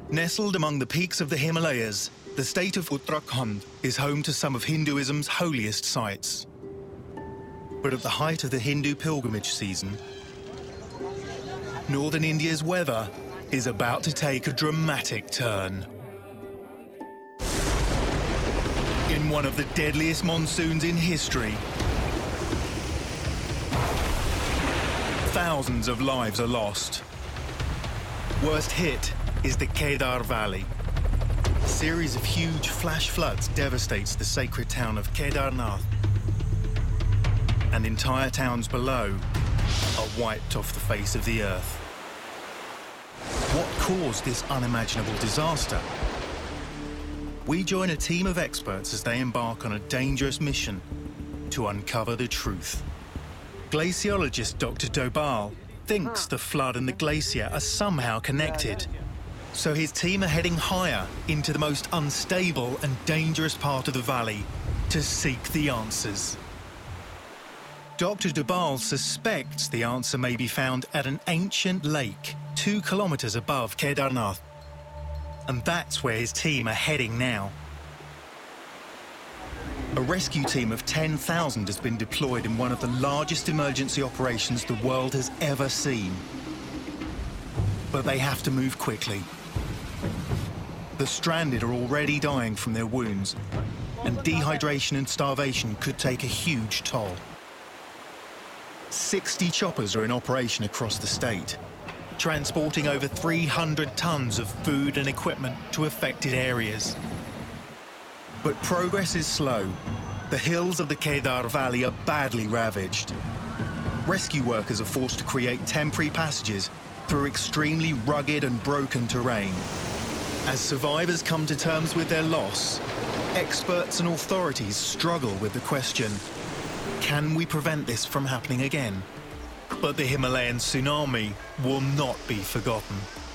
Nestled among the peaks of the Himalayas, the state of Uttarakhand is home to some of Hinduism's holiest sites. But at the height of the Hindu pilgrimage season, northern India's weather is about to take a dramatic turn. In one of the deadliest monsoons in history, thousands of lives are lost. Worst hit is the Kedar Valley. A series of huge flash floods devastates the sacred town of Kedarnath, and entire towns below are wiped off the face of the earth. What caused this unimaginable disaster? We join a team of experts as they embark on a dangerous mission to uncover the truth. Glaciologist Dr. Dobal thinks the flood and the glacier are somehow connected. So his team are heading higher into the most unstable and dangerous part of the valley to seek the answers. Dr. Dobal suspects the answer may be found at an ancient lake 2 kilometers above Kedarnath. And that's where his team are heading now. A rescue team of 10,000 has been deployed in one of the largest emergency operations the world has ever seen. But they have to move quickly. The stranded are already dying from their wounds, and dehydration and starvation could take a huge toll. 60 choppers are in operation across the state, transporting over 300 tons of food and equipment to affected areas. But progress is slow. The hills of the Kedar Valley are badly ravaged. Rescue workers are forced to create temporary passages through extremely rugged and broken terrain. As survivors come to terms with their loss, experts and authorities struggle with the question, can we prevent this from happening again? But the Himalayan tsunami will not be forgotten.